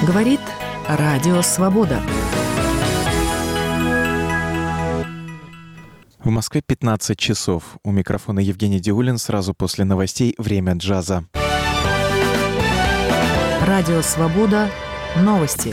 Говорит Радио Свобода. В Москве 15 часов. У микрофона Евгений Диулин. Сразу после новостей «Время джаза». Радио Свобода. Новости.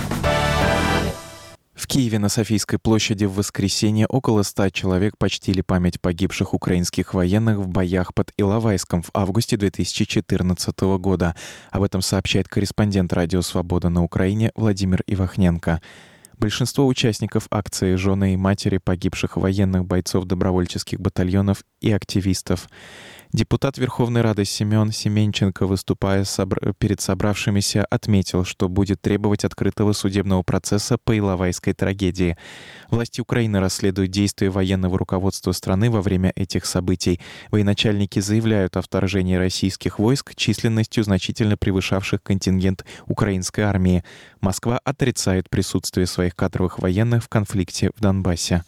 В Киеве на Софийской площади в воскресенье около 100 человек почтили память погибших украинских военных в боях под Иловайском в августе 2014 года. Об этом сообщает корреспондент «Радио Свобода» на Украине Владимир Ивахненко. Большинство участников акции — жены и матери погибших военных, бойцов добровольческих батальонов и активистов. Депутат Верховной Рады Семен Семенченко, выступая перед собравшимися, отметил, что будет требовать открытого судебного процесса по Иловайской трагедии. Власти Украины расследуют действия военного руководства страны во время этих событий. Военачальники заявляют о вторжении российских войск численностью, значительно превышавших контингент украинской армии. Москва отрицает присутствие своих кадровых военных в конфликте в Донбассе.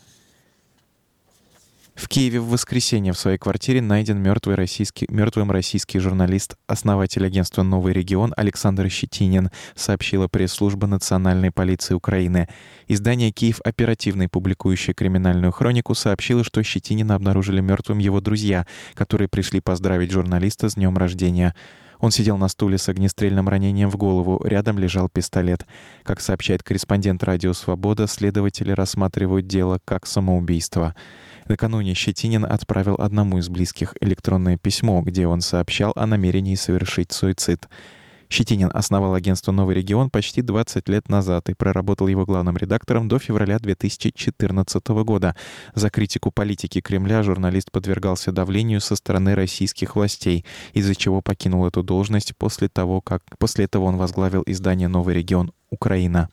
В Киеве в воскресенье в своей квартире найден мертвым российский журналист, основатель агентства «Новый регион» Александр Щетинин, сообщила пресс-служба Национальной полиции Украины. Издание «Киев Оперативный», публикующее криминальную хронику, сообщило, что Щетинина обнаружили мертвым его друзья, которые пришли поздравить журналиста с днем рождения. Он сидел на стуле с огнестрельным ранением в голову, рядом лежал пистолет. Как сообщает корреспондент «Радио Свобода», следователи рассматривают дело как самоубийство. Накануне Щетинин отправил одному из близких электронное письмо, где он сообщал о намерении совершить суицид. Щетинин основал агентство «Новый регион» почти 20 лет назад и проработал его главным редактором до февраля 2014 года. За критику политики Кремля журналист подвергался давлению со стороны российских властей, из-за чего покинул эту должность после этого он возглавил издание «Новый регион. Украина».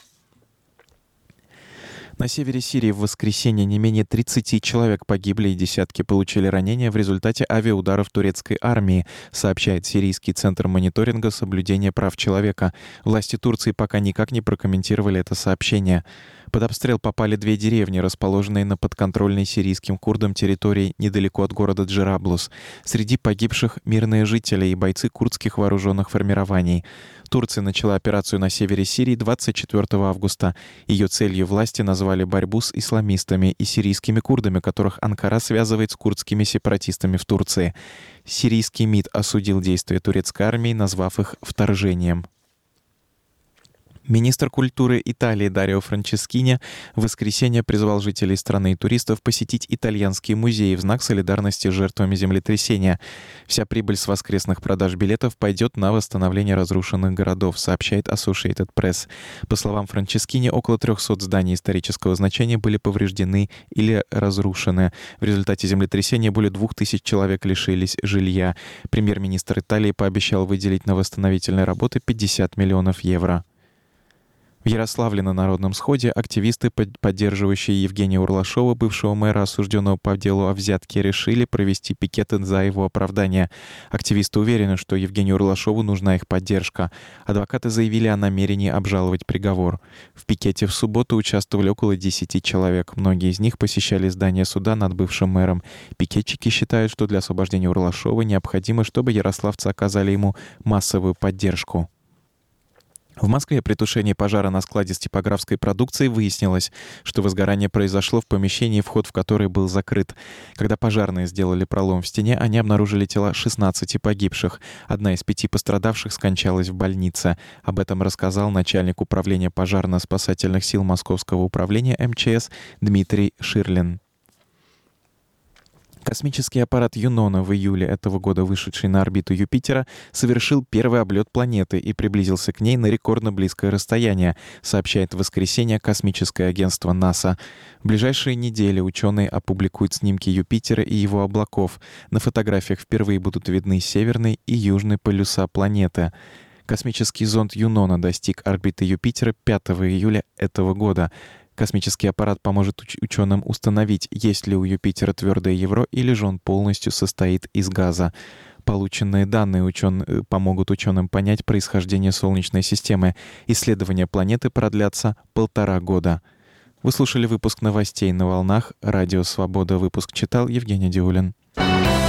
На севере Сирии в воскресенье не менее 30 человек погибли и десятки получили ранения в результате авиаударов турецкой армии, сообщает Сирийский центр мониторинга соблюдения прав человека. Власти Турции пока никак не прокомментировали это сообщение. Под обстрел попали 2 деревни, расположенные на подконтрольной сирийским курдам территории недалеко от города Джераблус. Среди погибших мирные жители и бойцы курдских вооруженных формирований. Турция начала операцию на севере Сирии 24 августа. Ее целью власти назвали борьбу с исламистами и сирийскими курдами, которых Анкара связывает с курдскими сепаратистами в Турции. Сирийский МИД осудил действия турецкой армии, назвав их вторжением. Министр культуры Италии Дарио Франческини в воскресенье призвал жителей страны и туристов посетить итальянские музеи в знак солидарности с жертвами землетрясения. Вся прибыль с воскресных продаж билетов пойдет на восстановление разрушенных городов, сообщает Associated Press. По словам Франческини, около 300 зданий исторического значения были повреждены или разрушены. В результате землетрясения более 2000 человек лишились жилья. Премьер-министр Италии пообещал выделить на восстановительные работы 50 миллионов евро. В Ярославле на Народном сходе активисты, поддерживающие Евгения Урлашова, бывшего мэра, осужденного по делу о взятке, решили провести пикеты за его оправдание. Активисты уверены, что Евгению Урлашову нужна их поддержка. Адвокаты заявили о намерении обжаловать приговор. В пикете в субботу участвовали около 10 человек. Многие из них посещали здание суда над бывшим мэром. Пикетчики считают, что для освобождения Урлашова необходимо, чтобы ярославцы оказали ему массовую поддержку. В Москве при тушении пожара на складе с типографской продукцией выяснилось, что возгорание произошло в помещении, вход в которое был закрыт. Когда пожарные сделали пролом в стене, они обнаружили тела 16 погибших. Одна из 5 пострадавших скончалась в больнице. Об этом рассказал начальник управления пожарно-спасательных сил Московского управления МЧС Дмитрий Ширлин. Космический аппарат Юнона, в июле этого года вышедший на орбиту Юпитера, совершил первый облет планеты и приблизился к ней на рекордно близкое расстояние, сообщает в воскресенье космическое агентство НАСА. В ближайшие недели ученые опубликуют снимки Юпитера и его облаков. На фотографиях впервые будут видны северный и южный полюса планеты. Космический зонд Юнона достиг орбиты Юпитера 5 июля этого года. Космический аппарат поможет ученым установить, есть ли у Юпитера твердое ядро или же он полностью состоит из газа. Полученные данные помогут ученым понять происхождение Солнечной системы. Исследования планеты продлятся 1,5 года. Вы слушали выпуск новостей на волнах Радио Свобода. Выпуск читал Евгений Диулин.